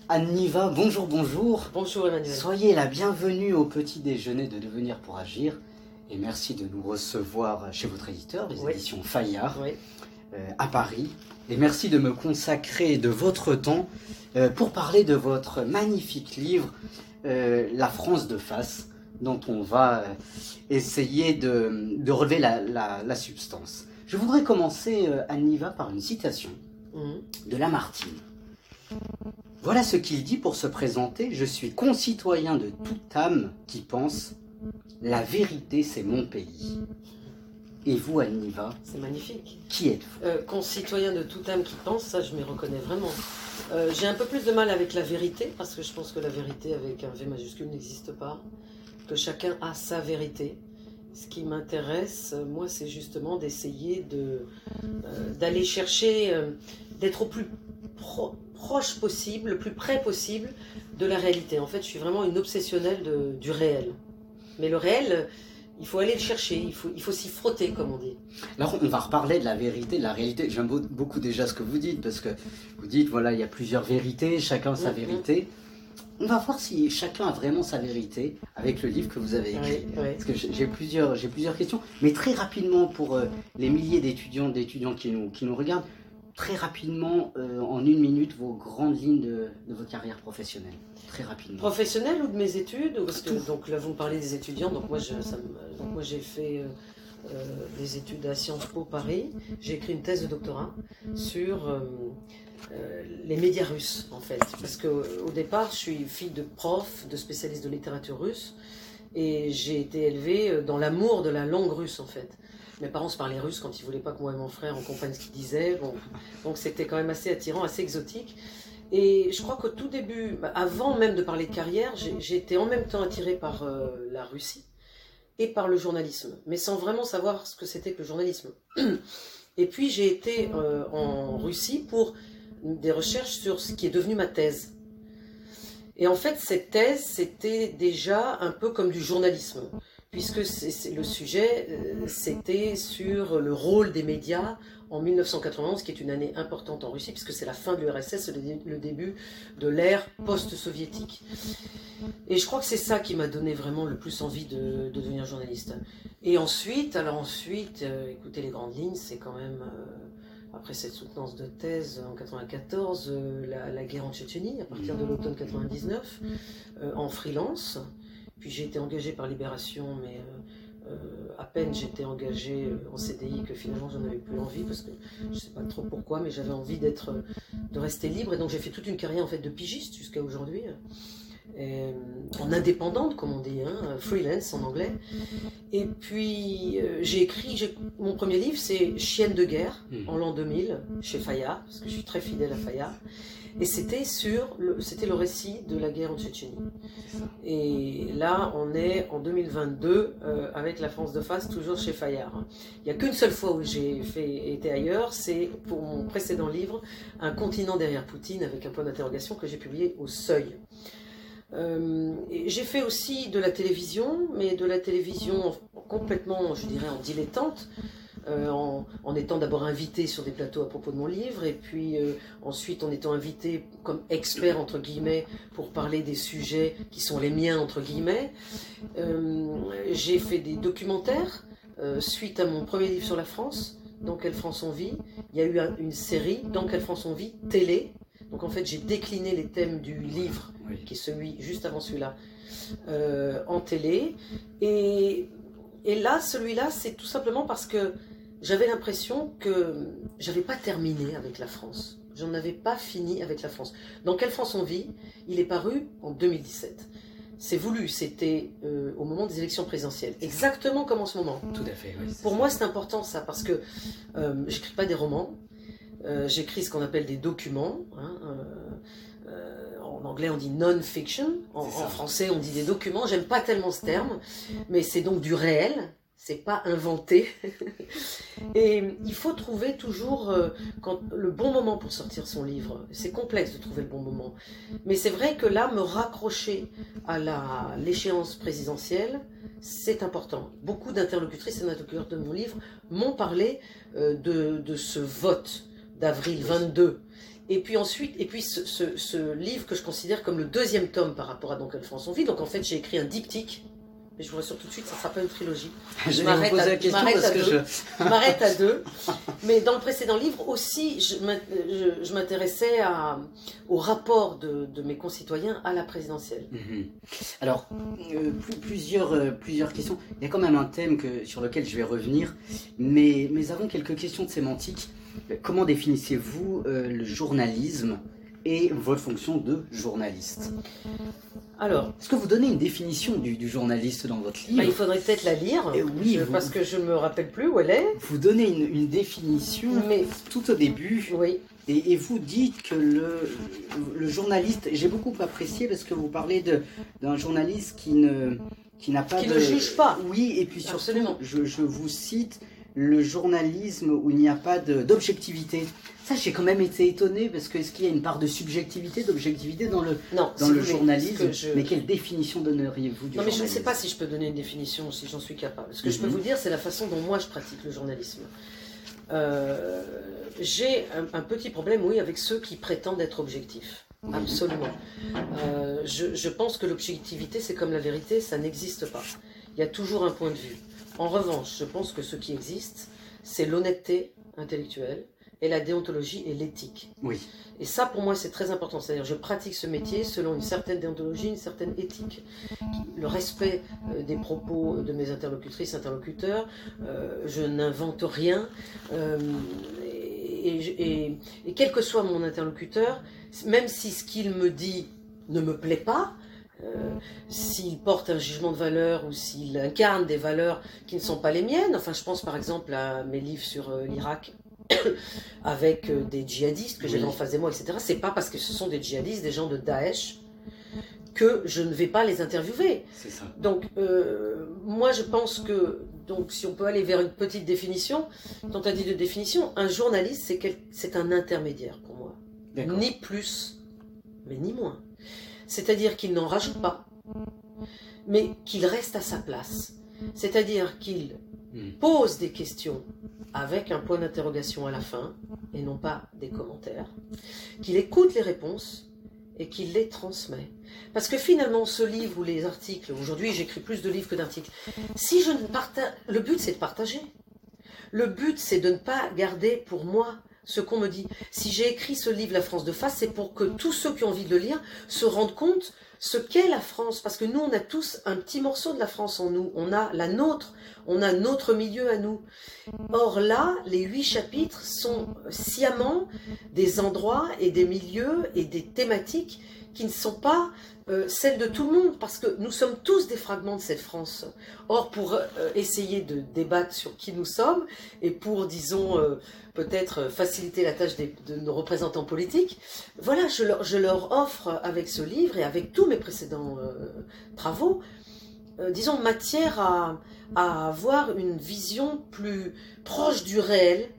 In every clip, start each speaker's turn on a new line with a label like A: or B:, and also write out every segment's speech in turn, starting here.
A: Anne Niva, bonjour, bonjour.
B: Bonjour Emmanuel.
A: Soyez la bienvenue au petit déjeuner de Devenir pour Agir. Et merci de nous recevoir chez votre éditeur, les éditions Fayard, à Paris. Et merci de me consacrer de votre temps pour parler de votre magnifique livre, La France de face, dont on va essayer de relever la substance. Je voudrais commencer, Anne Niva, par une citation de Lamartine. Voilà ce qu'il dit pour se présenter. Je suis concitoyen de toute âme qui pense. La vérité, c'est mon pays. Et vous, Anne Niva?
B: C'est magnifique.
A: Qui êtes-vous?
B: Concitoyen de toute âme qui pense, ça je m'y reconnais vraiment. J'ai un peu plus de mal avec la vérité, parce que je pense que la vérité avec un V majuscule n'existe pas. Que chacun a sa vérité. Ce qui m'intéresse, moi, c'est justement d'essayer d'aller chercher, d'être au plus proche possible, le plus près possible de la réalité. En fait, je suis vraiment une obsessionnelle du réel. Mais le réel, il faut aller le chercher, il faut s'y frotter, comme on dit.
A: Alors, on va reparler de la vérité, de la réalité. J'aime beaucoup déjà ce que vous dites, parce que vous dites, voilà, il y a plusieurs vérités, chacun sa vérité. On va voir si chacun a vraiment sa vérité avec le livre que vous avez écrit. Parce que j'ai plusieurs questions. Mais très rapidement, pour les milliers d'étudiants qui nous regardent, très rapidement, en une minute, vos grandes lignes de votre carrière professionnelle. Très rapidement.
B: Professionnelle ou de mes études? Parce que, donc là, vous me parlez des étudiants. Donc moi, j'ai fait des études à Sciences Po Paris. J'ai écrit une thèse de doctorat sur les médias russes, en fait. Parce qu'au départ, je suis fille de prof, de spécialiste de littérature russe. Et j'ai été élevée dans l'amour de la langue russe, en fait. Mes parents se parlaient russe quand ils ne voulaient pas que moi et mon frère on comprenne ce qu'ils disaient. Bon, donc c'était quand même assez attirant, assez exotique. Et je crois qu'au tout début, avant même de parler de carrière, j'ai été en même temps attirée par la Russie et par le journalisme, mais sans vraiment savoir ce que c'était que le journalisme. Et puis j'ai été en Russie pour des recherches sur ce qui est devenu ma thèse. Et en fait, cette thèse, c'était déjà un peu comme du journalisme, puisque le sujet, c'était sur le rôle des médias en 1991, qui est une année importante en Russie, puisque c'est la fin de l'URSS, le début de l'ère post-soviétique. Et je crois que c'est ça qui m'a donné vraiment le plus envie de devenir journaliste. Et ensuite, écoutez, les grandes lignes, c'est quand même... après cette soutenance de thèse en 1994, la guerre en Tchétchénie, à partir de l'automne 1999, en freelance. Puis j'ai été engagée par Libération, mais à peine j'étais engagée en CDI que finalement j'en avais plus envie, parce que je ne sais pas trop pourquoi, mais j'avais envie de rester libre. Et donc j'ai fait toute une carrière en fait de pigiste jusqu'à aujourd'hui. En indépendante, comme on dit, freelance en anglais. Et puis j'ai écrit, mon premier livre, c'est Chienne de guerre, en l'an 2000, chez Fayard, parce que je suis très fidèle à Fayard. Et c'était le récit de la guerre en Tchétchénie. Et là, on est en 2022 avec La France de face, toujours chez Fayard. Il n'y a qu'une seule fois où j'ai été ailleurs, c'est pour mon précédent livre, Un continent derrière Poutine, avec un point d'interrogation que j'ai publié au Seuil. J'ai fait aussi de la télévision, mais de la télévision complètement, je dirais, en dilettante, en étant d'abord invité sur des plateaux à propos de mon livre, et puis ensuite en étant invité comme expert, entre guillemets, pour parler des sujets qui sont les miens, entre guillemets. J'ai fait des documentaires, suite à mon premier livre sur la France, Dans quelle France on vit. Il y a eu une série, Dans quelle France on vit, télé. Donc en fait, j'ai décliné les thèmes du livre, qui est celui juste avant celui-là, en télé. Et là, celui-là, c'est tout simplement parce que j'avais l'impression que j'avais pas terminé avec la France. J'en avais pas fini avec la France. Dans quelle France on vit, il est paru en 2017. C'est voulu, c'était au moment des élections présidentielles. Exactement comme en ce moment.
A: Tout à fait, oui.
B: Pour moi, c'est important ça, parce que j'écris pas des romans. J'écris ce qu'on appelle des documents. En anglais, on dit non-fiction. En français, on dit des documents. J'aime pas tellement ce terme, mais c'est donc du réel. C'est pas inventé. Et il faut trouver toujours le bon moment pour sortir son livre. C'est complexe de trouver le bon moment. Mais c'est vrai que là, me raccrocher à l'échéance présidentielle, c'est important. Beaucoup d'interlocutrices et d'interlocuteurs de mon livre m'ont parlé de ce vote d'avril 22 Et puis ensuite, ce livre que je considère comme le deuxième tome par rapport à Dans quelle France on vit. Donc en fait, j'ai écrit un diptyque. Mais je vous rassure tout de suite, ça ne sera pas une trilogie. Je m'arrête à deux. Mais dans le précédent livre aussi, je m'intéressais au rapport de mes concitoyens à la présidentielle.
A: Alors, plusieurs questions. Il y a quand même un thème sur lequel je vais revenir. Mais avant, quelques questions de sémantique. Comment définissez-vous le journalisme et votre fonction de journaliste?
B: Alors,
A: est-ce que vous donnez une définition du journaliste dans votre livre?
B: Il faudrait peut-être la lire, parce que je ne me rappelle plus où elle est.
A: Vous donnez une définition tout au début, et vous dites que le journaliste, j'ai beaucoup apprécié parce que vous parlez d'un journaliste qui n'a pas
B: ne juge pas.
A: Oui, et puis surtout, je vous cite, le journalisme où il n'y a pas d'objectivité. Ça, j'ai quand même été étonné parce que est-ce qu'il y a une part de subjectivité, d'objectivité dans le journalisme? Mais quelle définition donneriez-vous du journalisme?
B: Non, mais je ne sais pas si je peux donner une définition, si j'en suis capable. Ce que je peux vous dire, c'est la façon dont moi je pratique le journalisme. J'ai un petit problème, oui, avec ceux qui prétendent être objectifs. Absolument. Je pense que l'objectivité, c'est comme la vérité, ça n'existe pas. Il y a toujours un point de vue. En revanche, je pense que ce qui existe, c'est l'honnêteté intellectuelle et la déontologie et l'éthique.
A: Oui.
B: Et ça, pour moi, c'est très important. C'est-à-dire, je pratique ce métier selon une certaine déontologie, une certaine éthique. Le respect des propos de mes interlocutrices, interlocuteurs, je n'invente rien. Et quel que soit mon interlocuteur, même si ce qu'il me dit ne me plaît pas, s'il porte un jugement de valeur ou s'il incarne des valeurs qui ne sont pas les miennes, enfin je pense par exemple à mes livres sur l'Irak avec des djihadistes que j'avais en face de moi, etc. C'est pas parce que ce sont des djihadistes, des gens de Daesh, que je ne vais pas les interviewer.
A: C'est ça.
B: Donc moi je pense que, donc si on peut aller vers une petite définition, tentative de définition, un journaliste c'est un intermédiaire pour moi. Ni plus, mais ni moins. C'est-à-dire qu'il n'en rajoute pas, mais qu'il reste à sa place. C'est-à-dire qu'il pose des questions avec un point d'interrogation à la fin, et non pas des commentaires, qu'il écoute les réponses et qu'il les transmet. Parce que finalement, ce livre ou les articles, aujourd'hui j'écris plus de livres que d'articles, si je ne partage, le but c'est de partager. Le but c'est de ne pas garder pour moi ce qu'on me dit. Si j'ai écrit ce livre La France de face, c'est pour que tous ceux qui ont envie de le lire se rendent compte ce qu'est la France. Parce que nous, on a tous un petit morceau de la France en nous. On a la nôtre. On a notre milieu à nous. Or là, les 8 chapitres sont sciemment des endroits et des milieux et des thématiques qui ne sont pas celles de tout le monde, parce que nous sommes tous des fragments de cette France. Or, pour essayer de débattre sur qui nous sommes, et pour, disons, peut-être faciliter la tâche de nos représentants politiques, voilà, je leur offre avec ce livre et avec tous mes précédents travaux, disons, matière à avoir une vision plus proche du réel,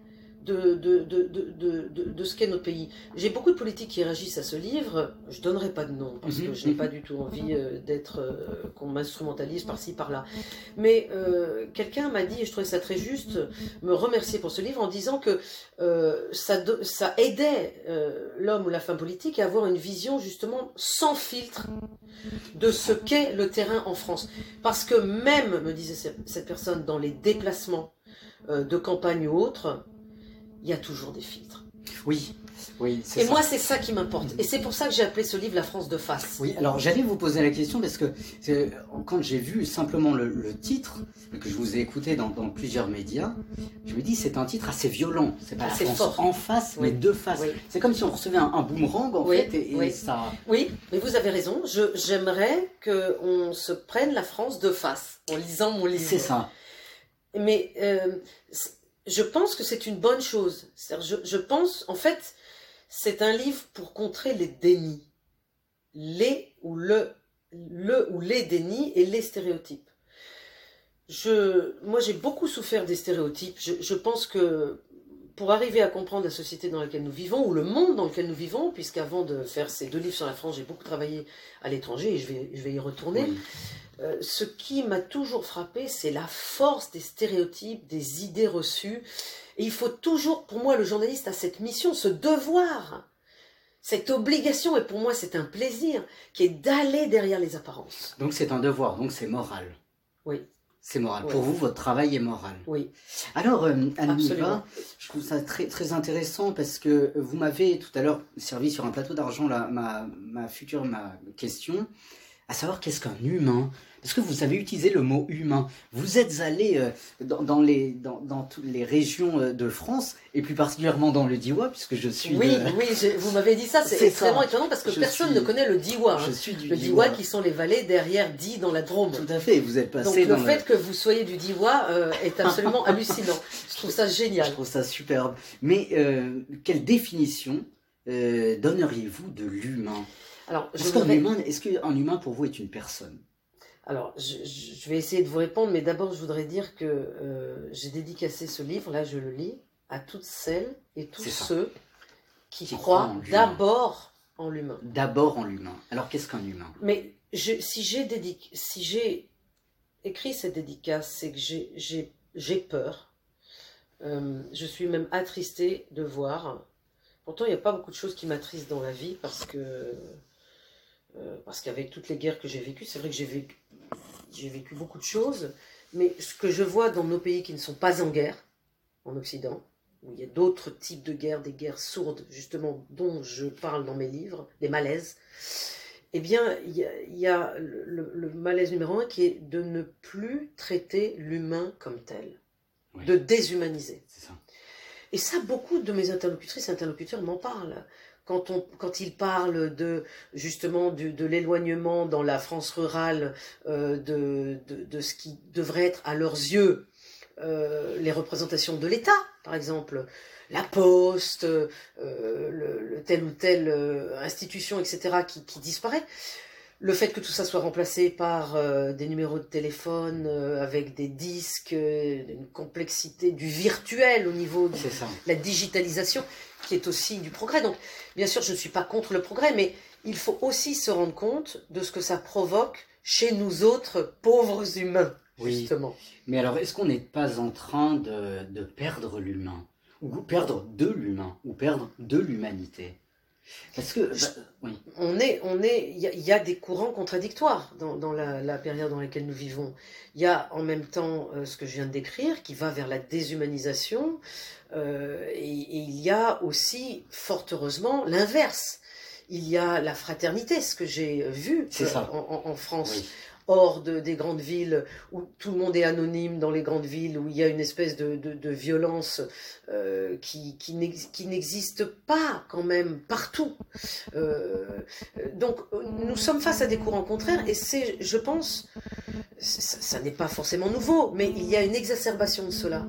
B: de ce qu'est notre pays. J'ai beaucoup de politiques qui réagissent à ce livre, je ne donnerai pas de nom, parce que je n'ai pas du tout envie qu'on m'instrumentalise par-ci, par-là. Mais quelqu'un m'a dit, et je trouvais ça très juste, me remercier pour ce livre en disant que ça aidait l'homme ou la femme politique à avoir une vision justement sans filtre de ce qu'est le terrain en France. Parce que même, me disait cette personne, dans les déplacements de campagne ou autres, il y a toujours des filtres.
A: Oui,
B: c'est ça. Moi, c'est ça qui m'importe. Et c'est pour ça que j'ai appelé ce livre La France de face.
A: Oui, alors j'allais vous poser la question parce que quand j'ai vu simplement le titre, que je vous ai écouté dans plusieurs médias, je me dis c'est un titre assez violent. C'est pas la France fort. En face, mais de face. Oui. C'est comme si on recevait un boomerang en fait. Et ça...
B: Oui, mais vous avez raison. J'aimerais qu'on se prenne la France de face en lisant mon livre.
A: C'est ça.
B: Mais... je pense que c'est une bonne chose. Je pense, en fait, c'est un livre pour contrer les dénis. Les dénis et les stéréotypes. Moi, j'ai beaucoup souffert des stéréotypes. Je pense que pour arriver à comprendre la société dans laquelle nous vivons, ou le monde dans lequel nous vivons, puisqu'avant de faire ces 2 livres sur la France, j'ai beaucoup travaillé à l'étranger, et je vais y retourner. Oui. Ce qui m'a toujours frappé, c'est la force des stéréotypes, des idées reçues. Et il faut toujours, pour moi, le journaliste a cette mission, ce devoir cette obligation, et pour moi c'est un plaisir, qui est d'aller derrière les apparences.
A: Donc c'est un devoir, donc c'est moral.
B: Oui.
A: C'est moral.
B: Oui.
A: Pour vous, votre travail est moral.
B: Oui.
A: Alors, Anne-Niva, je trouve ça très, très intéressant parce que vous m'avez tout à l'heure servi sur un plateau d'argent ma question, à savoir qu'est-ce qu'un humain? Parce que vous avez utilisé le mot humain. Vous êtes allé dans toutes les régions de France, et plus particulièrement dans le Diois, puisque je suis...
B: Oui, vous m'avez dit ça, c'est extrêmement étonnant, parce que personne ne connaît le Diois.
A: Je suis du
B: le Diois qui sont les vallées derrière Die dans la Drôme.
A: Tout à fait, vous êtes passé
B: Donc le fait que vous soyez du Diois est absolument hallucinant. Je trouve ça génial.
A: Je trouve ça superbe. Mais quelle définition donneriez-vous de l'humain? Est-ce qu'un humain pour vous est une personne?
B: Alors, je vais essayer de vous répondre, mais d'abord, je voudrais dire que j'ai dédicacé ce livre, là, je le lis, à toutes celles et tous ceux qui croient d'abord en l'humain.
A: D'abord en l'humain. Alors, qu'est-ce qu'un humain?
B: Mais si j'ai écrit cette dédicace, c'est que j'ai peur. Je suis même attristée de voir. Pourtant, il n'y a pas beaucoup de choses qui m'attristent dans la vie, parce qu'avec toutes les guerres que j'ai vécues, c'est vrai que j'ai vécu beaucoup de choses, mais ce que je vois dans nos pays qui ne sont pas en guerre, en Occident, où il y a d'autres types de guerres, des guerres sourdes, justement, dont je parle dans mes livres, des malaises, eh bien, il y a le malaise numéro 1 qui est de ne plus traiter l'humain comme tel, oui. De déshumaniser.
A: C'est ça. Et
B: ça, beaucoup de mes interlocutrices et interlocuteurs m'en parlent. Quand ils parlent justement de l'éloignement dans la France rurale de ce qui devrait être à leurs yeux les représentations de l'État, par exemple, la poste, telle ou telle institution, etc., qui disparaît. Le fait que tout ça soit remplacé par des numéros de téléphone avec des disques, une complexité du virtuel au niveau de la digitalisation, qui est aussi du progrès. Donc, bien sûr, je ne suis pas contre le progrès, mais il faut aussi se rendre compte de ce que ça provoque chez nous autres pauvres humains, justement.
A: Oui. Mais alors, est-ce qu'on n'est pas en train de perdre l'humain, ou perdre de l'humain, ou perdre de l'humanité? Parce que oui.
B: Il y a des courants contradictoires dans la période dans laquelle nous vivons. Il y a en même temps ce que je viens de décrire, qui va vers la déshumanisation, et il y a aussi, fort heureusement, l'inverse. Il y a la fraternité, ce que j'ai vu en France. Oui. Hors des grandes villes, où tout le monde est anonyme, dans les grandes villes, où il y a une espèce de violence qui n'existe pas quand même partout. Donc nous sommes face à des courants contraires, et je pense, ça n'est pas forcément nouveau, mais il y a une exacerbation de cela.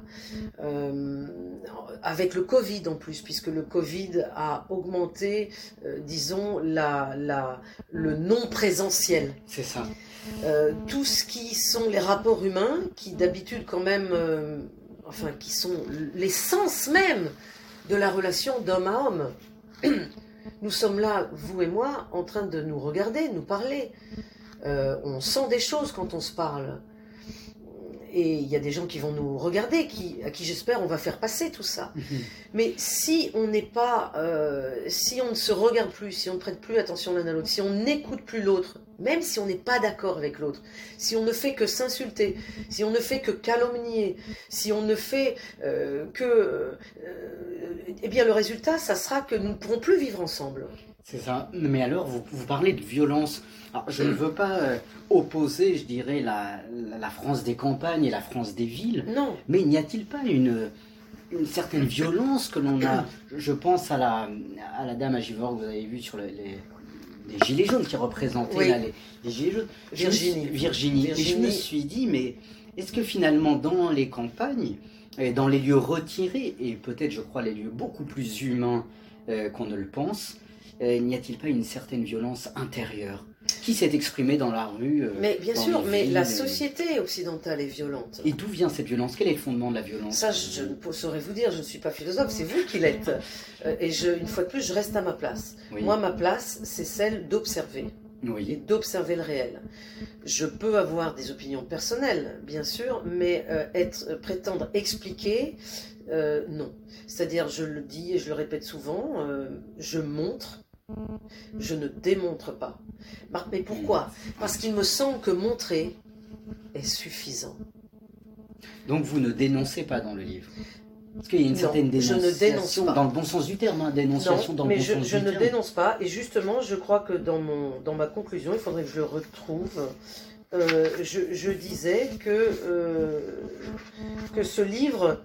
B: Avec le Covid en plus, puisque le Covid a augmenté, disons, le non-présentiel.
A: C'est ça.
B: Tout ce qui sont les rapports humains, qui d'habitude quand même, qui sont l'essence même de la relation d'homme à homme. Nous sommes là, vous et moi, en train de nous regarder, nous parler. On sent des choses quand on se parle. Et il y a des gens qui vont nous regarder, à qui j'espère on va faire passer tout ça. Mais si on n'est pas, si on ne se regarde plus, si on ne prête plus attention l'un à l'autre, si on n'écoute plus l'autre, même si on n'est pas d'accord avec l'autre, si on ne fait que s'insulter, si on ne fait que calomnier, si on ne fait eh bien le résultat, ça sera que nous ne pourrons plus vivre ensemble.
A: C'est ça. Mais alors, vous parlez de violence. Alors, je ne veux pas opposer, je dirais, la France des campagnes et la France des villes.
B: Non.
A: Mais n'y a-t-il pas une certaine violence que l'on a? Je pense à la dame à Givors que vous avez vue sur les gilets jaunes, qui représentaient là, les gilets jaunes. Virginie. Et je me suis dit, mais est-ce que finalement, dans les campagnes, dans les lieux retirés, et peut-être, je crois, les lieux beaucoup plus humains qu'on ne le pense, n'y a-t-il pas une certaine violence intérieure qui s'est exprimée dans la rue?
B: Mais bien sûr, mais la société occidentale est violente.
A: Et d'où vient cette violence? Quel est le fondement de la violence?
B: Ça, je ne saurais vous dire, je ne suis pas philosophe, c'est vous qui l'êtes. Et une fois de plus, je reste à ma place. Oui. Moi, ma place, c'est celle d'observer.
A: Oui.
B: Et d'observer le réel. Je peux avoir des opinions personnelles, bien sûr, mais prétendre expliquer, non. C'est-à-dire, je le dis et je le répète souvent, je montre Je ne démontre pas. Mais pourquoi? Parce qu'il me semble que montrer est suffisant.
A: Donc vous ne dénoncez pas dans le livre? Parce qu'il y a une certaine dénonciation,
B: je ne dénonce pas.
A: Dans le bon sens du terme, hein, dénonciation dans le bon sens du terme.
B: Mais je ne dénonce pas, et justement, je crois que dans ma conclusion, il faudrait que je le retrouve, je disais que ce livre,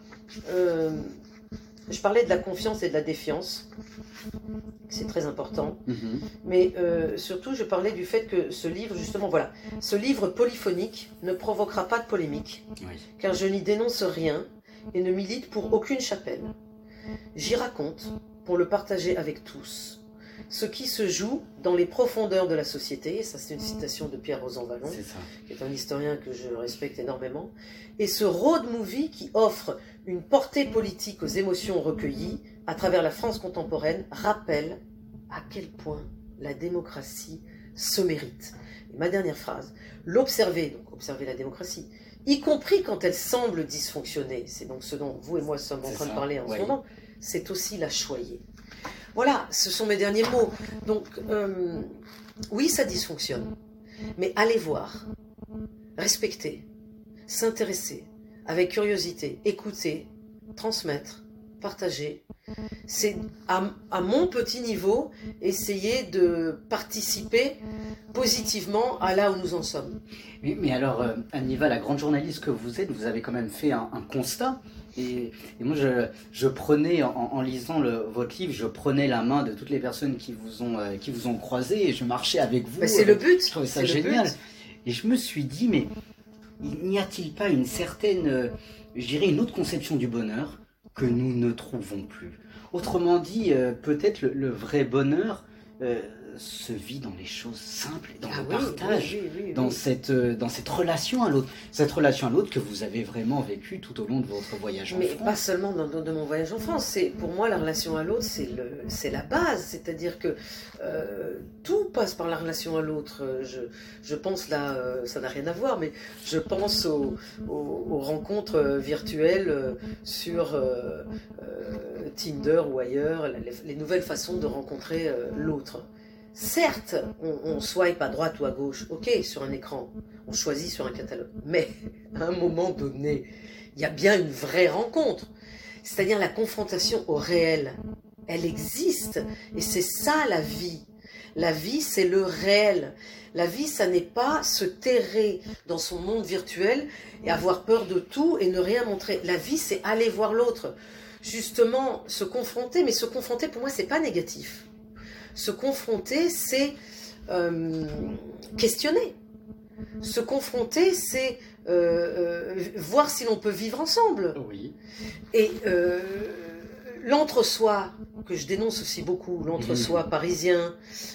B: je parlais de la confiance et de la défiance, c'est très important, mais surtout je parlais du fait que ce livre, justement, voilà, ce livre polyphonique ne provoquera pas de polémique, car je n'y dénonce rien, et ne milite pour aucune chapelle. J'y raconte, pour le partager avec tous, ce qui se joue dans les profondeurs de la société, et ça c'est une citation de Pierre Rosanvallon, qui est un historien que je respecte énormément, et ce road movie qui offre une portée politique aux émotions recueillies à travers la France contemporaine rappelle à quel point la démocratie se mérite. Et ma dernière phrase, l'observer, donc observer la démocratie, y compris quand elle semble dysfonctionner, c'est donc ce dont vous et moi sommes en train de parler en ce moment, c'est aussi la choyer. Voilà, ce sont mes derniers mots. Donc, oui, ça dysfonctionne, mais allez voir, respecter, s'intéresser, avec curiosité, écouter, transmettre, partager. C'est à mon petit niveau, essayer de participer positivement à là où nous en sommes.
A: Oui, mais alors, Aniva, la grande journaliste que vous êtes, vous avez quand même fait un constat. Et moi, je prenais, en lisant votre livre, je prenais la main de toutes les personnes qui vous ont croisé et je marchais avec vous.
B: C'est le but.
A: Je trouvais ça génial. Et je me suis dit, mais n'y a-t-il pas une certaine, je dirais, une autre conception du bonheur que nous ne trouvons plus? Autrement dit, peut-être le vrai bonheur se vit dans les choses simples, dans le partage, dans cette relation à l'autre. Cette relation à l'autre que vous avez vraiment vécue tout au long de votre voyage en France.
B: Mais pas seulement de mon voyage en France. Pour moi, la relation à l'autre, c'est la base. C'est-à-dire que tout passe par la relation à l'autre. Je pense là, ça n'a rien à voir, mais je pense aux rencontres virtuelles sur Tinder ou ailleurs, les nouvelles façons de rencontrer l'autre. Certes, on swipe à droite ou à gauche, ok, sur un écran, on choisit sur un catalogue, mais à un moment donné, il y a bien une vraie rencontre, c'est-à-dire la confrontation au réel. Elle existe, et c'est ça la vie. La vie, c'est le réel. La vie, ça n'est pas se terrer dans son monde virtuel et avoir peur de tout et ne rien montrer. La vie, c'est aller voir l'autre. Justement, se confronter, mais se confronter, pour moi, c'est pas négatif. Se confronter, c'est questionner. Se confronter, c'est voir si l'on peut vivre ensemble.
A: Oui.
B: Et l'entre-soi, que je dénonce aussi beaucoup, l'entre-soi parisien,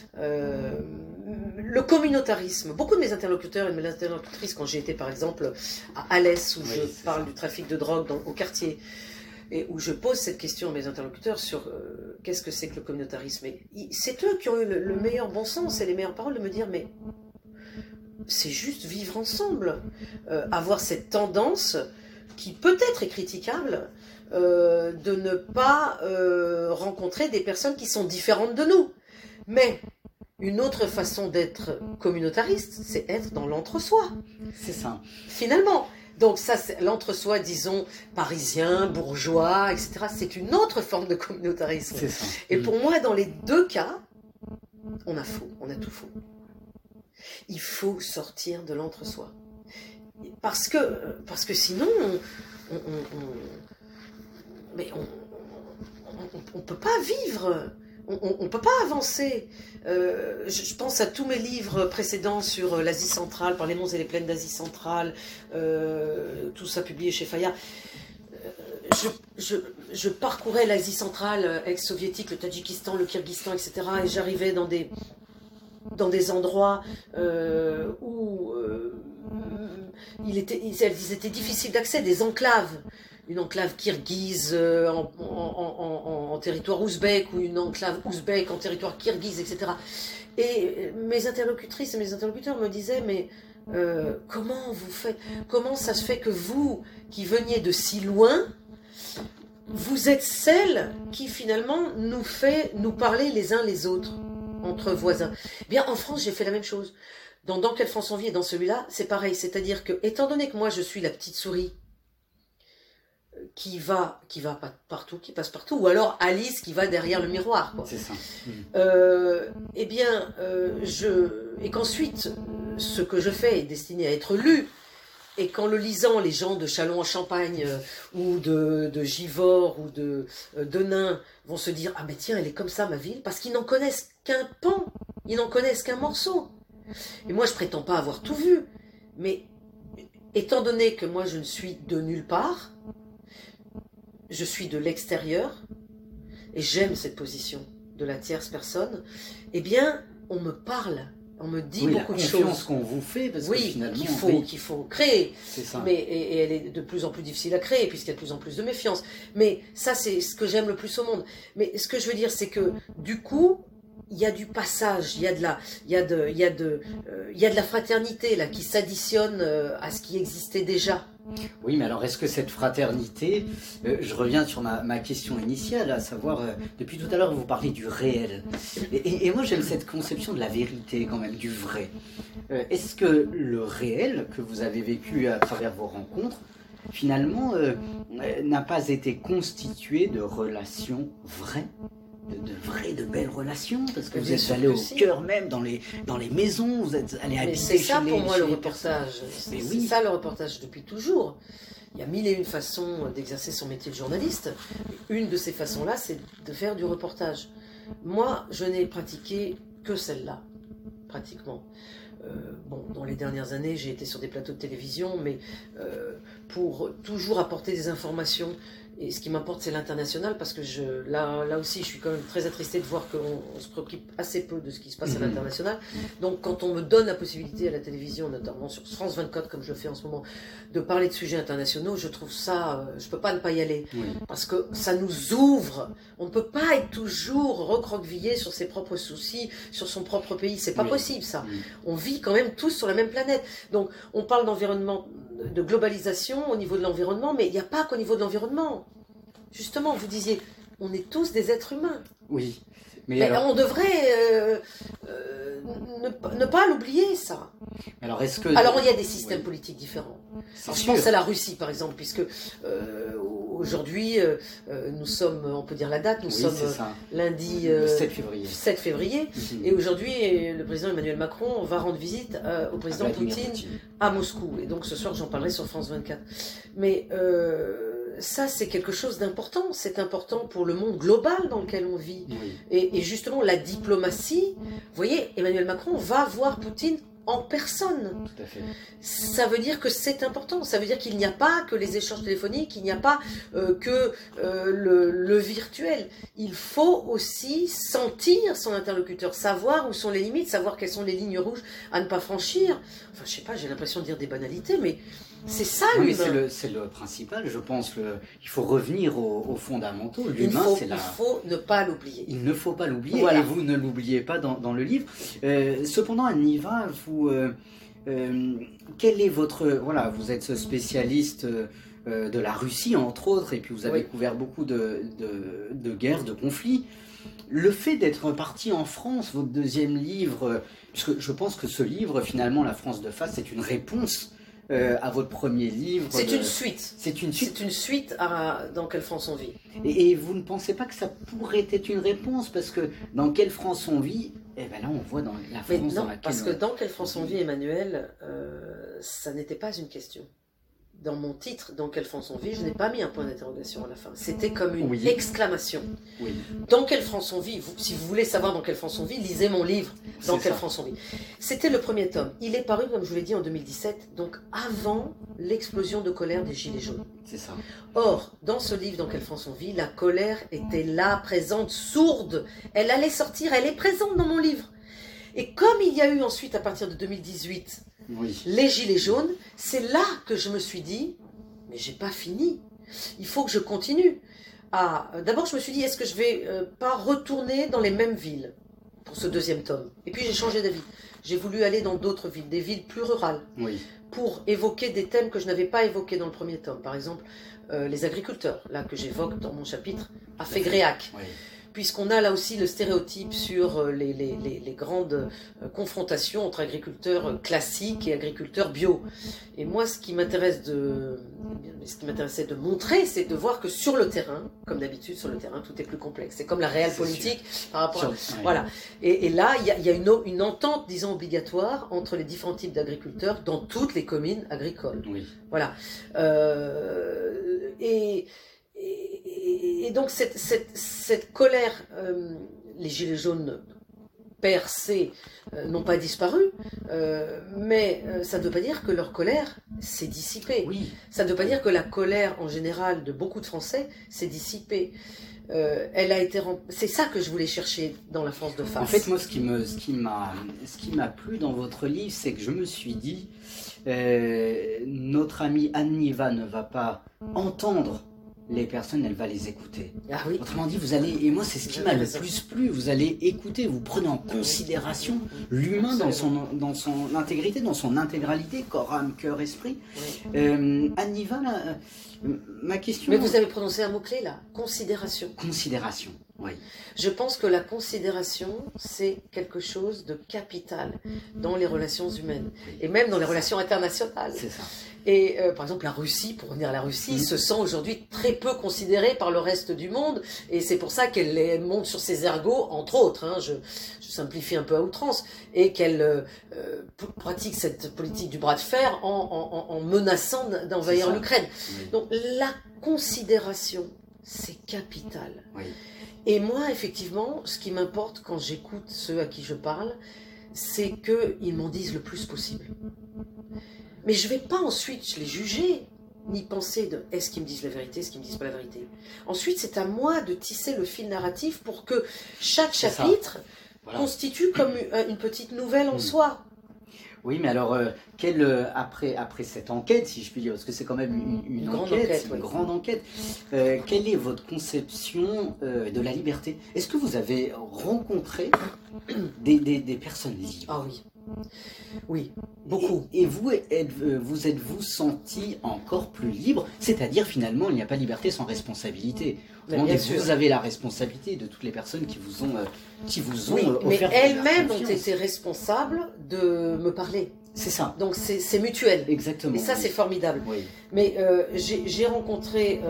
B: le communautarisme. Beaucoup de mes interlocuteurs et de mes interlocutrices, quand j'ai été par exemple à Alès, où je parle du trafic de drogue au quartier, et où je pose cette question à mes interlocuteurs sur qu'est-ce que c'est que le communautarisme. C'est eux qui ont eu le meilleur bon sens et les meilleures paroles de me dire, mais c'est juste vivre ensemble. Avoir cette tendance, qui peut-être est critiquable, de ne pas rencontrer des personnes qui sont différentes de nous. Mais une autre façon d'être communautariste, c'est être dans l'entre-soi.
A: C'est ça.
B: Finalement. Donc ça, c'est l'entre-soi, disons, parisien, bourgeois, etc. C'est une autre forme de communautarisme.
A: C'est ça.
B: Et pour moi, dans les deux cas, on a tout faux. Il faut sortir de l'entre-soi. Parce que sinon, on peut pas vivre. On ne peut pas avancer. Je pense à tous mes livres précédents sur l'Asie centrale, par les monts et les plaines d'Asie centrale, tout ça publié chez Fayard. Je parcourais l'Asie centrale, ex-soviétique, le Tadjikistan, le Kyrgyzstan, etc. Et j'arrivais dans des endroits où ils étaient difficiles d'accès, des enclaves. Une enclave kirghize en territoire ouzbek, ou une enclave ouzbek en territoire kirghize, etc. Et mes interlocutrices et mes interlocuteurs me disaient, mais comment vous faites, comment ça se fait que vous, qui veniez de si loin, vous êtes celle qui finalement nous fait nous parler les uns les autres? entre voisins. Bien, en France, j'ai fait la même chose. Dans Quelle France on vit et dans celui-là, c'est pareil. C'est-à-dire que, étant donné que moi, je suis la petite souris qui va partout, qui passe partout, ou alors Alice qui va derrière le miroir, quoi.
A: C'est ça.
B: Eh bien, et qu'ensuite, ce que je fais est destiné à être lu, et qu'en le lisant, les gens de Châlons-en-Champagne, ou de Givors, ou de Nain, vont se dire « Ah ben tiens, elle est comme ça, ma ville », parce qu'ils n'en connaissent qu'un pan, ils n'en connaissent qu'un morceau. Et moi, je prétends pas avoir tout vu, mais étant donné que moi, je ne suis de nulle part, je suis de l'extérieur, et j'aime cette position de la tierce personne, eh bien, on me parle, on me dit beaucoup de choses.
A: La confiance qu'on vous fait, parce que finalement...
B: qu'il faut créer.
A: C'est ça.
B: Mais, et elle est de plus en plus difficile à créer, puisqu'il y a de plus en plus de méfiance. Mais ça, c'est ce que j'aime le plus au monde. Mais ce que je veux dire, c'est que, du coup, il y a du passage, il y a de la fraternité là, qui s'additionne à ce qui existait déjà.
A: Oui, mais alors est-ce que cette fraternité, je reviens sur ma question initiale, à savoir, depuis tout à l'heure vous parlez du réel, et moi j'aime cette conception de la vérité quand même, du vrai. Est-ce que le réel que vous avez vécu à travers vos rencontres, finalement, n'a pas été constitué de relations vraies, de belles relations, parce que vous êtes allé au cœur même, dans les maisons, vous êtes allé habiter chez les...
B: C'est ça pour moi le reportage, c'est ça le reportage depuis toujours. Il y a mille et une façons d'exercer son métier de journaliste. Une de ces façons-là, c'est de faire du reportage. Moi, je n'ai pratiqué que celle-là, pratiquement. Dans les dernières années, j'ai été sur des plateaux de télévision, mais pour toujours apporter des informations. Et ce qui m'importe, c'est l'international, parce que là aussi, je suis quand même très attristée de voir qu'on se préoccupe assez peu de ce qui se passe à l'international. Donc, quand on me donne la possibilité à la télévision, notamment sur France 24, comme je le fais en ce moment, de parler de sujets internationaux, je trouve ça, je peux pas ne pas y aller. Oui. Parce que ça nous ouvre. On ne peut pas être toujours recroquevillé sur ses propres soucis, sur son propre pays. C'est pas possible, ça. On vit quand même tous sur la même planète. Donc, on parle d'environnement, de globalisation au niveau de l'environnement, mais il n'y a pas qu'au niveau de l'environnement. Justement, vous disiez, on est tous des êtres humains.
A: Oui.
B: Mais alors... on devrait ne pas l'oublier, ça.
A: Alors,
B: il y a des systèmes politiques différents. Alors, je pense à la Russie, par exemple, puisque aujourd'hui, nous sommes, on peut dire la date, nous sommes lundi 7 février. Et aujourd'hui, le président Emmanuel Macron va rendre visite au président Poutine à Moscou. Et donc, ce soir, j'en parlerai sur France 24. Mais... ça, c'est quelque chose d'important. C'est important pour le monde global dans lequel on vit. Oui. Et justement, la diplomatie, vous voyez, Emmanuel Macron va voir Poutine en personne.
A: Tout à fait.
B: Ça veut dire que c'est important. Ça veut dire qu'il n'y a pas que les échanges téléphoniques, il n'y a pas que le virtuel. Il faut aussi sentir son interlocuteur, savoir où sont les limites, savoir quelles sont les lignes rouges à ne pas franchir. Enfin, je sais pas, j'ai l'impression de dire des banalités, mais c'est ça l'humain.
A: C'est le principal, je pense. Il faut revenir aux fondamentaux. L'humain, c'est là.
B: Il faut ne pas l'oublier.
A: Il ne faut pas l'oublier, voilà. Et vous ne l'oubliez pas dans le livre. Cependant, Aniva, quel est votre... Voilà, vous êtes spécialiste de la Russie, entre autres, et puis vous avez couvert beaucoup de guerres, de conflits. Le fait d'être parti en France, votre deuxième livre, puisque je pense que ce livre, finalement, La France de face, c'est une réponse à votre premier livre.
B: C'est une suite.
A: C'est une suite.
B: C'est une suite à Dans quelle France on vit.
A: Et vous ne pensez pas que ça pourrait être une réponse, parce que Dans quelle France on vit, eh ben là on voit dans la France dans laquelle...
B: Parce que Dans quelle France on vit, Emmanuel, ça n'était pas une question. Dans mon titre, Dans quelle France on vit, je n'ai pas mis un point d'interrogation à la fin. C'était comme une exclamation. Oui. Dans quelle France on vit, si vous voulez savoir dans quelle France on vit, lisez mon livre, Dans quelle France on vit. C'était le premier tome. Il est paru, comme je vous l'ai dit, en 2017, donc avant l'explosion de colère des Gilets jaunes.
A: C'est ça.
B: Or, dans ce livre, Dans quelle France on vit, la colère était là, présente, sourde. Elle allait sortir, elle est présente dans mon livre. Et comme il y a eu ensuite, à partir de 2018... les Gilets jaunes, c'est là que je me suis dit, mais j'ai pas fini, il faut que je continue. D'abord je me suis dit, est-ce que je vais pas retourner dans les mêmes villes pour ce deuxième tome? Et puis j'ai changé d'avis. J'ai voulu aller dans d'autres villes, des villes plus rurales, pour évoquer des thèmes que je n'avais pas évoqués dans le premier tome. Par exemple, les agriculteurs, là que j'évoque dans mon chapitre à Fégréac. puisqu'on a là aussi le stéréotype sur les grandes confrontations entre agriculteurs classiques et agriculteurs bio. Et moi, ce qui m'intéressait de montrer, c'est de voir que sur le terrain, comme d'habitude sur le terrain, tout est plus complexe. C'est comme la réelle politique par rapport à... Voilà. Et là, il y a une entente, disons, obligatoire entre les différents types d'agriculteurs dans toutes les communes agricoles.
A: Oui.
B: Voilà. Et donc cette colère, les gilets jaunes percés n'ont pas disparu, mais ça ne veut pas dire que leur colère s'est dissipée.
A: Oui.
B: Ça ne veut pas dire que la colère en général de beaucoup de Français s'est dissipée. Elle a été c'est ça que je voulais chercher dans La France de face.
A: En fait, moi, ce qui m'a plu dans votre livre, c'est que je me suis dit, notre amie Anne Niva ne va pas entendre les personnes, elle va les écouter.
B: Ah oui.
A: Autrement dit, vous allez, et moi c'est ce qui m'a le plus plu, vous allez écouter, vous prenez en considération l'humain dans son intégrité, dans son intégralité, corps, âme, cœur, esprit.
B: Oui.
A: Anne Niva, ma question...
B: Mais vous avez prononcé un mot-clé là, considération.
A: Considération, oui.
B: Je pense que la considération, c'est quelque chose de capital dans les relations humaines, et même dans les relations internationales.
A: C'est ça.
B: Et par exemple, la Russie, pour revenir à la Russie, se sent aujourd'hui très peu considérée par le reste du monde, et c'est pour ça qu'elle monte sur ses ergots, entre autres, hein, je simplifie un peu à outrance, et qu'elle pratique cette politique du bras de fer en menaçant d'envahir l'Ukraine. Oui. Donc la considération, c'est capital.
A: Oui.
B: Et moi, effectivement, ce qui m'importe quand j'écoute ceux à qui je parle, c'est qu'ils m'en disent le plus possible. Mais je ne vais pas ensuite les juger, ni penser de est-ce qu'ils me disent la vérité, est-ce qu'ils me disent pas la vérité. Ensuite, c'est à moi de tisser le fil narratif pour que chaque chapitre constitue comme une petite nouvelle en soi.
A: Oui, mais alors, après cette enquête, si je puis dire, parce que c'est quand même une grande enquête, quelle est votre conception de la liberté? Est-ce que vous avez rencontré des personnes libres?
B: Ah oui. Oui, beaucoup.
A: Et vous êtes-vous senti encore plus libre? C'est-à-dire, finalement, il n'y a pas liberté sans responsabilité. Vous avez la responsabilité de toutes les personnes qui vous ont offert.
B: Mais elles-mêmes ont été responsables de me parler.
A: C'est ça.
B: Donc c'est mutuel.
A: Exactement.
B: Et ça, c'est formidable.
A: Oui.
B: Mais j'ai rencontré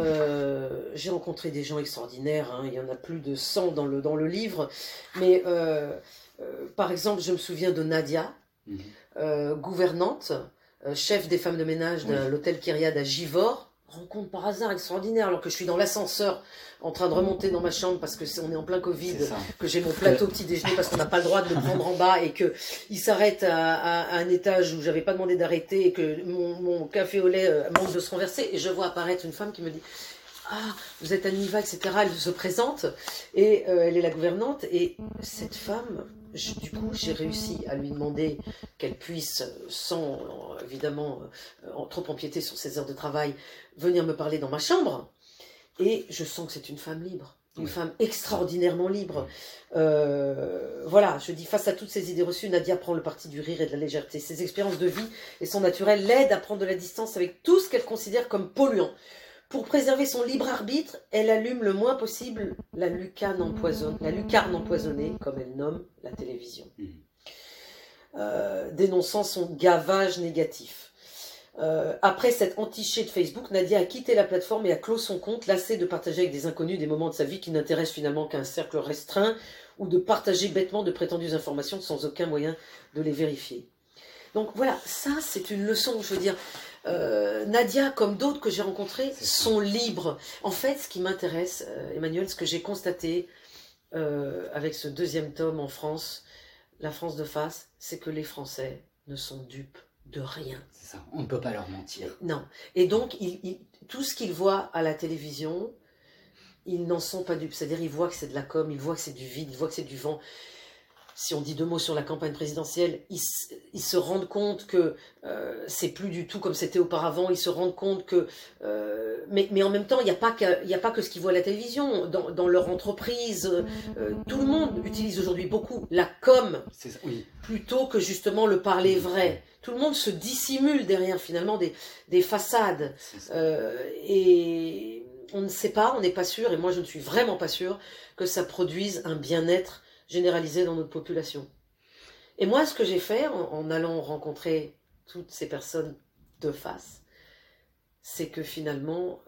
B: des gens extraordinaires. Hein. Il y en a plus de 100 dans le livre. Mais par exemple, je me souviens de Nadia, gouvernante, chef des femmes de ménage de l'hôtel Kyriade à Givors. Rencontre par hasard extraordinaire, alors que je suis dans l'ascenseur en train de remonter dans ma chambre parce que on est en plein Covid, que j'ai mon plateau petit déjeuner parce qu'on n'a pas le droit de le prendre en bas et que il s'arrête à un étage où j'avais pas demandé d'arrêter et que mon café au lait manque de se renverser, et je vois apparaître une femme qui me dit « Ah, vous êtes Anne Niva, etc. » Elle se présente et elle est la gouvernante, et cette femme... Du coup, j'ai réussi à lui demander qu'elle puisse, sans évidemment trop empiéter sur ses heures de travail, venir me parler dans ma chambre. Et je sens que c'est une femme libre, une femme extraordinairement libre. Voilà, je dis, face à toutes ces idées reçues, Nadia prend le parti du rire et de la légèreté. Ses expériences de vie et son naturel l'aident à prendre de la distance avec tout ce qu'elle considère comme polluant. Pour préserver son libre arbitre, elle allume le moins possible la lucarne empoisonnée, comme elle nomme la télévision, dénonçant son gavage négatif. Après cette entichée de Facebook, Nadia a quitté la plateforme et a clos son compte, lassée de partager avec des inconnus des moments de sa vie qui n'intéressent finalement qu'un cercle restreint, ou de partager bêtement de prétendues informations sans aucun moyen de les vérifier. Donc voilà, ça c'est une leçon, je veux dire... Nadia, comme d'autres que j'ai rencontrés, sont libres. En fait, ce qui m'intéresse, Emmanuel, ce que j'ai constaté avec ce deuxième tome en France, La France de face, c'est que les Français ne sont dupes de rien.
A: C'est ça, on ne peut pas leur mentir.
B: Non. Et donc, tout ce qu'ils voient à la télévision, ils n'en sont pas dupes. C'est-à-dire, ils voient que c'est de la com, ils voient que c'est du vide, ils voient que c'est du vent. Si on dit deux mots sur la campagne présidentielle, ils se rendent compte que c'est plus du tout comme c'était auparavant. Ils se rendent compte que... mais en même temps, il n'y a pas que ce qu'ils voient à la télévision. Dans leur entreprise, tout le monde utilise aujourd'hui beaucoup la com, plutôt que justement le parler vrai. Tout le monde se dissimule derrière finalement des façades. Et on ne sait pas, on n'est pas sûr, et moi je ne suis vraiment pas sûr que ça produise un bien-être généralisé dans notre population. Et moi, ce que j'ai fait en allant rencontrer toutes ces personnes de face, c'est que finalement,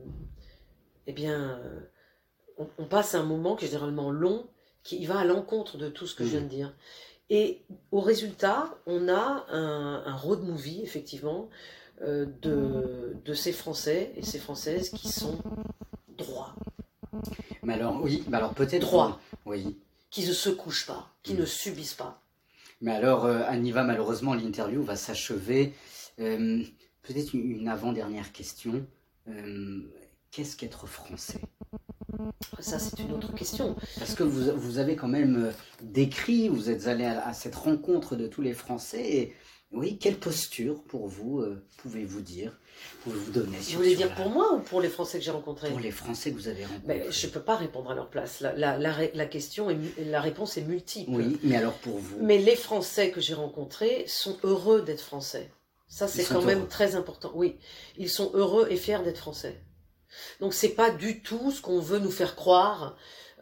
B: on passe un moment qui est généralement long, qui va à l'encontre de tout ce que je viens de dire. Et au résultat, on a un road movie, effectivement, de ces Français et ces Françaises qui sont droits.
A: Mais alors, oui, peut-être...
B: Droits.
A: Oui.
B: Qui ne se couchent pas, qui ne subissent pas.
A: Mais alors, Aniva, malheureusement, l'interview va s'achever. Peut-être une avant-dernière question. Qu'est-ce qu'être français?
B: Ça, c'est une autre question.
A: Parce que vous avez quand même décrit, vous êtes allé à cette rencontre de tous les Français. Et oui, quelle posture pour vous pouvez-vous dire, pouvez-vous donner?
B: Vous voulez dire pour moi ou pour les Français que j'ai rencontrés?
A: Pour les Français que vous avez rencontrés.
B: Je ne peux pas répondre à leur place. La question, la réponse est multiple.
A: Oui, mais alors pour vous?
B: Mais les Français que j'ai rencontrés sont heureux d'être Français. Ça, c'est quand même très important. Oui, ils sont heureux et fiers d'être Français. Donc c'est pas du tout ce qu'on veut nous faire croire,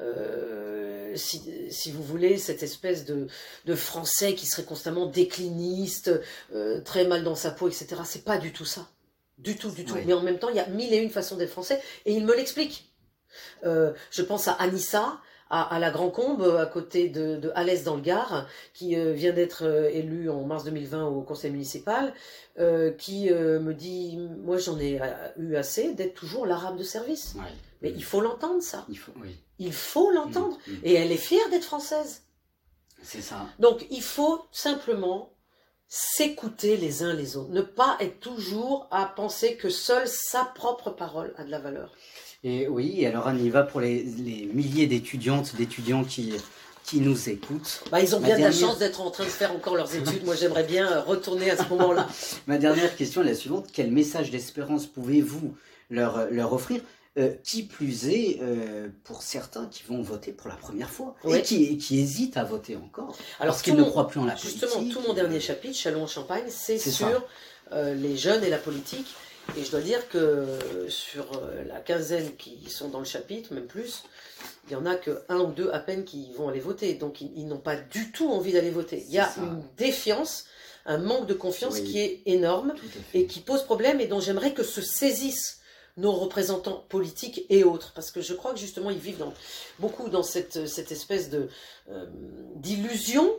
B: si vous voulez, cette espèce de Français qui serait constamment décliniste, très mal dans sa peau, etc. C'est pas du tout ça. Du tout. Oui. Mais en même temps, il y a 1001 façons d'être Français, et il me l'explique. Je pense à Anissa, à la Grand Combe, à côté de Alès dans le Gard, qui vient d'être élue en mars 2020 au conseil municipal, qui me dit, moi j'en ai eu assez d'être toujours l'arabe de service. Ouais. Mais il faut l'entendre, ça. Il faut l'entendre. Et elle est fière d'être française.
A: C'est ça.
B: Donc il faut simplement s'écouter les uns les autres. Ne pas être toujours à penser que seule sa propre parole a de la valeur.
A: Et oui, alors on y va pour les milliers d'étudiantes, d'étudiants qui nous écoutent.
B: Ils ont bien de la chance d'être en train de faire encore leurs études. Moi, j'aimerais bien retourner à ce moment-là.
A: Ma dernière question est la suivante. Quel message d'espérance pouvez-vous leur offrir, qui plus est, pour certains qui vont voter pour la première fois, et qui hésitent à voter encore, alors parce qu'ils ne croient plus en la politique.
B: Justement, tout mon dernier chapitre, Châlons-en-Champagne, c'est sur les jeunes et la politique. Et je dois dire que sur la quinzaine qui sont dans le chapitre, même plus, il n'y en a que 1 ou 2 à peine qui vont aller voter. Donc ils n'ont pas du tout envie d'aller voter. Il y a une défiance, un manque de confiance qui est énorme et qui pose problème, et dont j'aimerais que se saisissent nos représentants politiques et autres. Parce que je crois que justement ils vivent beaucoup dans cette espèce d'illusion.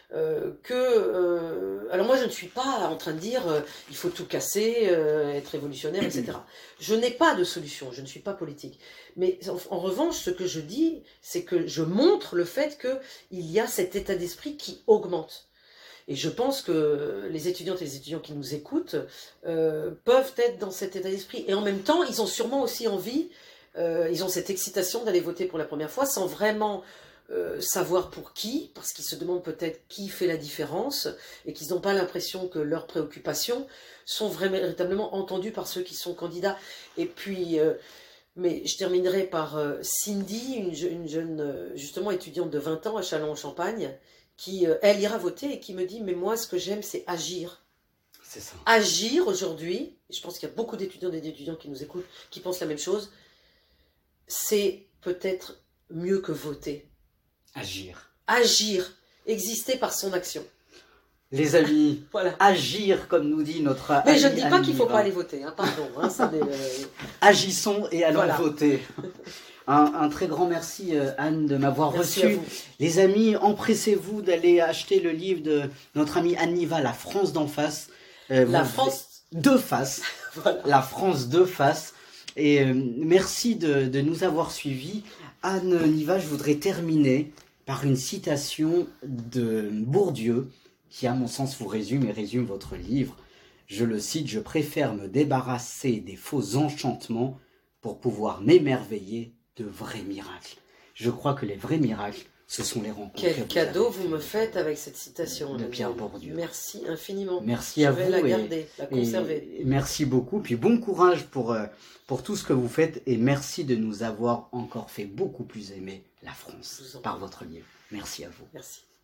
B: Alors moi je ne suis pas en train de dire il faut tout casser, être révolutionnaire, etc. Je n'ai pas de solution, je ne suis pas politique. Mais en revanche, ce que je dis, c'est que je montre le fait qu'il y a cet état d'esprit qui augmente. Et je pense que les étudiantes et les étudiants qui nous écoutent peuvent être dans cet état d'esprit. Et en même temps, ils ont sûrement aussi envie, ils ont cette excitation d'aller voter pour la première fois sans vraiment savoir pour qui, parce qu'ils se demandent peut-être qui fait la différence et qu'ils n'ont pas l'impression que leurs préoccupations sont véritablement entendues par ceux qui sont candidats. Et puis, mais je terminerai par Cindy, une jeune justement étudiante de 20 ans à Châlons-en-Champagne, qui, elle, ira voter et qui me dit, mais moi ce que j'aime c'est agir.
A: C'est ça. Agir
B: aujourd'hui, je pense qu'il y a beaucoup d'étudiants et d'étudiants qui nous écoutent, qui pensent la même chose, c'est peut-être mieux que voter. Agir, exister par son action.
A: Les amis, agir comme nous dit notre ami.
B: Mais je ne dis pas qu'il ne faut pas aller voter, pardon.
A: Agissons et allons voter. Un très grand merci Anne de m'avoir reçu. Les amis, empressez-vous d'aller acheter le livre de notre amie Aniva, La France d'en face.
B: France
A: de face. La France de face. Et merci de nous avoir suivis. Anne Niva, je voudrais terminer par une citation de Bourdieu, qui à mon sens vous résume et résume votre livre. Je le cite, « Je préfère me débarrasser des faux enchantements pour pouvoir m'émerveiller de vrais miracles. » Je crois que les vrais miracles, ce sont les rencontres.
B: Quel cadeau vous me faites avec cette citation
A: de Pierre Bourdieu.
B: Merci infiniment.
A: Merci à vous.
B: Je vais la garder, la conserver.
A: Et merci beaucoup. Puis bon courage pour tout ce que vous faites. Et merci de nous avoir encore fait beaucoup plus aimer la France par votre livre. Merci à vous.
B: Merci.